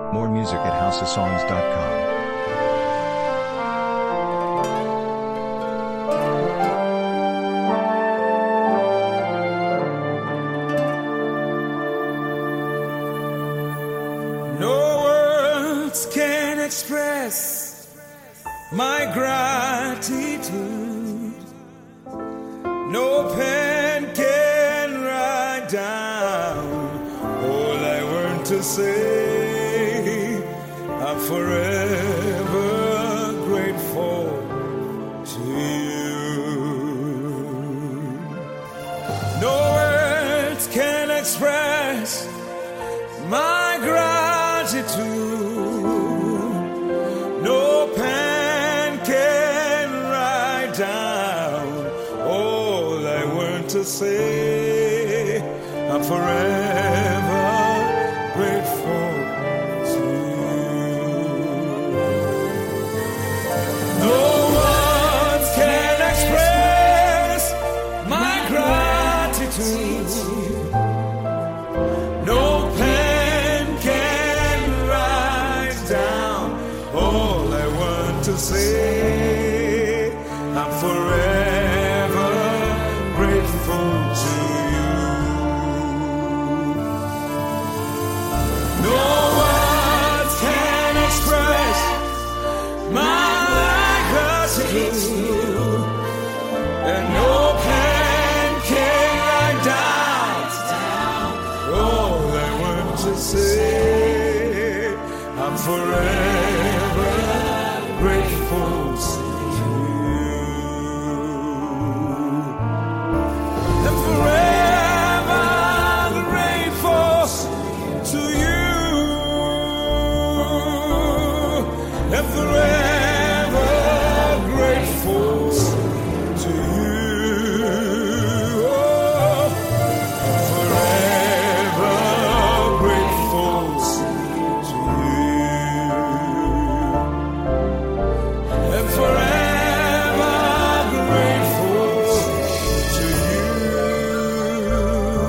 More music at houseofsongs.com. No words can express my gratitude. No pen can write down all I want to say. I'm forever grateful to you. No words can express my gratitude. No pen can write down all I want to say. I'm forever grateful to you. No words can express my gratitude. No pen can write down all I want to say. I'm forever grateful to you. No words can express my gratitude, and no pen can write down all I want to say. I'm forever grateful to you. I'm forever grateful to you. I'm forever grateful to you. Oh, forever grateful to you. And forever grateful to you.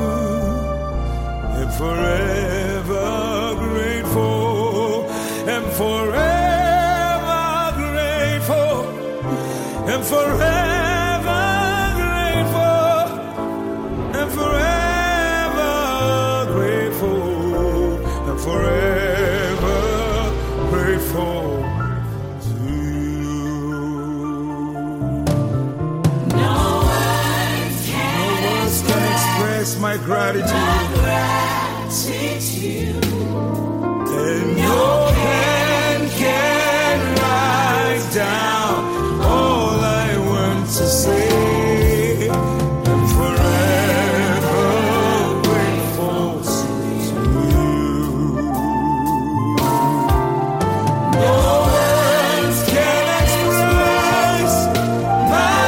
And forever grateful. And forever grateful. And forever grateful. And forever grateful. And forever grateful to you. No words can express my gratitude. And no pen can write down all I want to say. I'm forever grateful to you. No words can express my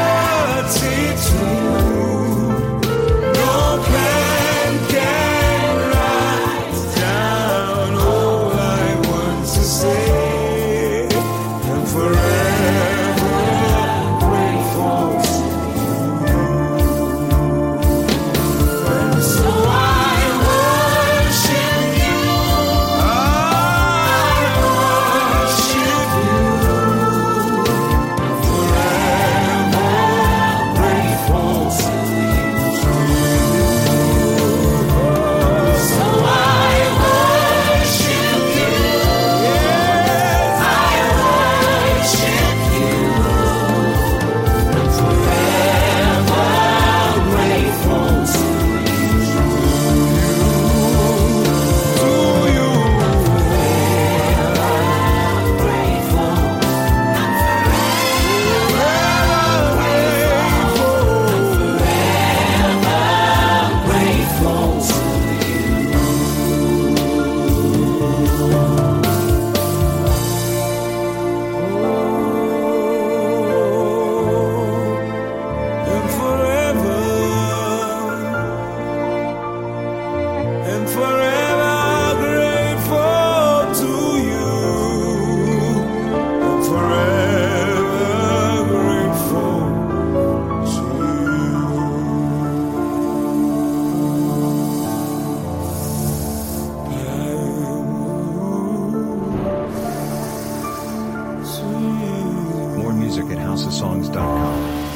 gratitude. No pen can write down all I want to music at housesongs.com.